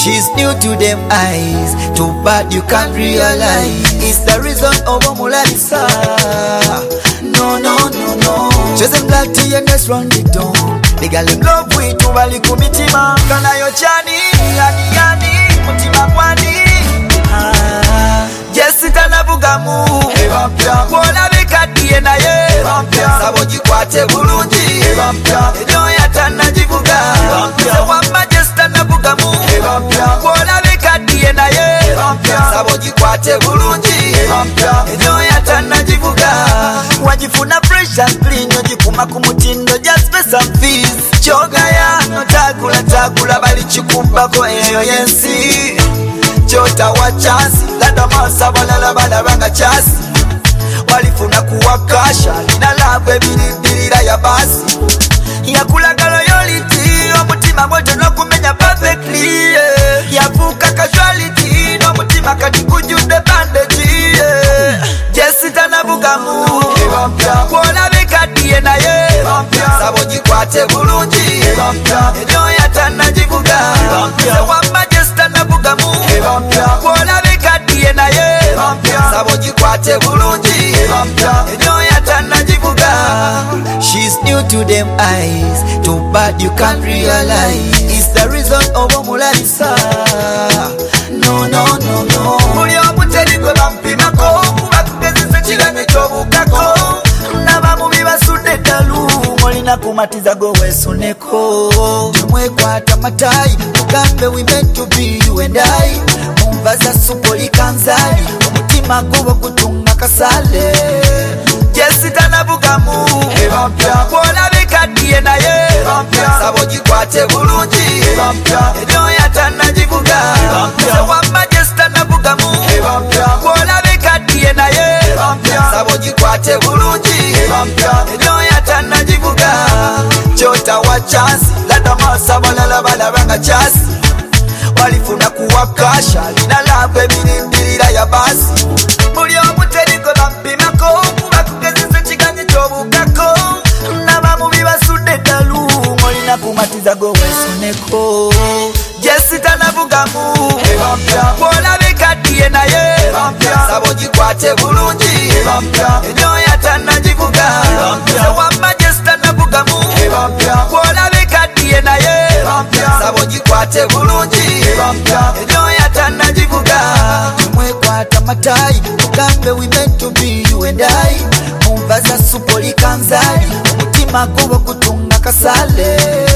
She's new to them eyes, too bad you can't realize. It's the reason of Omulalisa. No, no, no, no. Just them black to your next round the dawn. The girl in love with you, bali kumitima. Kana yo chani, yani, mutima kwani. Jessica nabugamu, wona bekadiye naye. Saboji kwate bulungi, ejo yatana jivuga. Wamba Jessica nabugamu, wona bekadiye naye. Saboji kwate bulungi, ejo yatana jivuga. Wajifuna fresh and clean, ojikuma kumutindo, just pay some fees. Chogaya, no tagula, bali chikumbako eyo yensi. Chota wa chansi, landa masa balala balabanga chasi. Walifuna kuwakasha, nina labwe bilibirira ya basi. Yakulaga loyalty, omutima mwote no kumenya perfectly. Yavuka casualty, no mutima kati kujude bandage. Jessica nabugamu, wona bekadiye naye. Saboji kwate bulungi, ejo yatana jivuga. Wamba Jessica nabugamu, wona bekadiye naye. Saboji kwate bulungi, ejo yatana jivuga. She's new to them eyes, too bad you can't realize. It's the reason of Omulalisa. No, no, no, no. Muli omuteri gwe bampimako, bakugezesa kigambo ky'obukako. Nabamubi basudde ddalu, molina kumatiza go weesuneko. Temwekwata matayi, mugambe we meant to be you and I. Mumbaza supoli kanzali, omutima gubo kutunga kasale. Jessica nabugamu, wona bekadiye naye. Saboji kwate bulungi, ejo yatana jivuga. Wamba Jessica nabugamu, wona bekadiye naye. Saboji kwate bulungi, ejo yatana jivuga. Chota wa chansi, landa masa balala balabanga chasi. Walifuna kuwakasha, nina labwe bilibirira ya basi. Muli omuteri gwe bampimako, bakugezesa kigambo ky'obukako. Nabamubi basudde ddalu, molina kumatiza go weesuneko. Jessica nabugamu, wona bekadiye naye. Saboji kwate bulungi, ejo yatana jivuga. Wamba Jessica nabugamu, wona bekadiye naye. Saboji kwate bulungi, ejo yatana jivuga. Temwekwata matayi, mugambe we meant to be you and I. Mumbaza supoli kanzali, omutima gubo kutunga kasale.